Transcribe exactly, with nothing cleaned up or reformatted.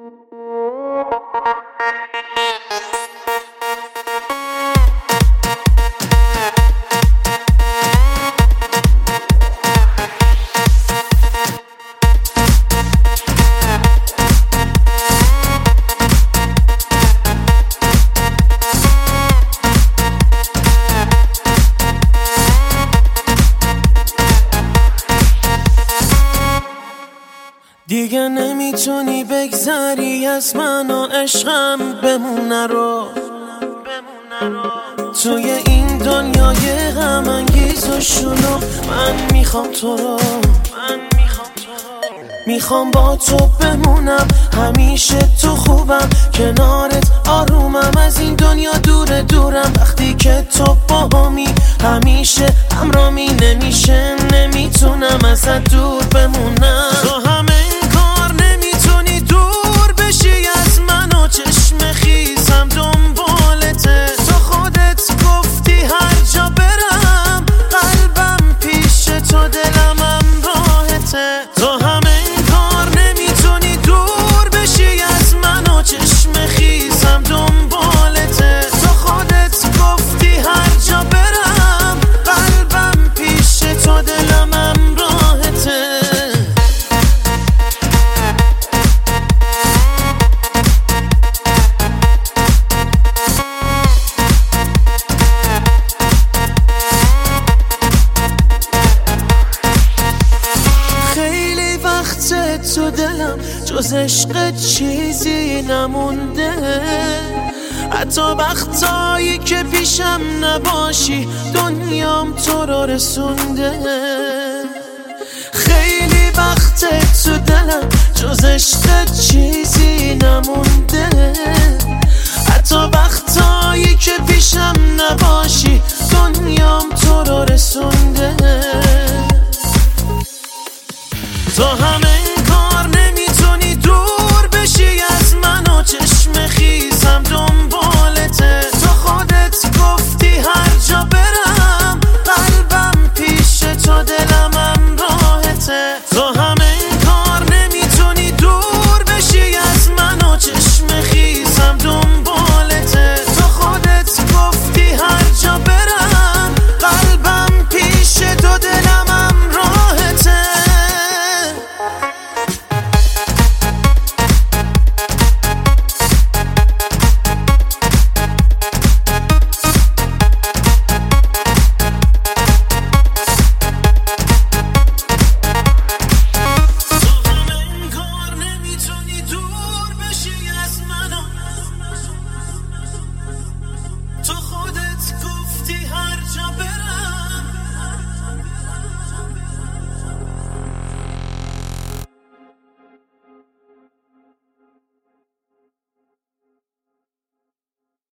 دیگه نمیتونی بگذری از من و عشقم بمونه رو توی این دنیای غم انگیز و شلوغ. من میخوام تو رو میخوام با تو بمونم همیشه، تو خوبم کنارت آرومم، از این دنیا دور دورم. وقتی که تو باهمی همیشه همرامی، نمیشه نمیتونم ازت دور بمونم. تو همه کار نمیتونی دور بشی از من و چشم خیزم دنبالته. تو خودت گفتی هر جا برم قلبم پیش تو، دلم هم راحته. تو همه کار نمیتونی دور بشی از من و چشم خیزم دنبالته. تو خودت گفتی هر جا برم قلبم پیش تو، دلم هم راحته. خیلی وقت تو دلم جز عشق چیزی نمونده، حتی وقتایی که پیشم نباشی دنیام تو رو رسونده. خیلی وقت تو دلم جز عشق چیزی نمونده، حتی وقتایی که پیشم نباشی دنیام تو رو رسونده. تو همه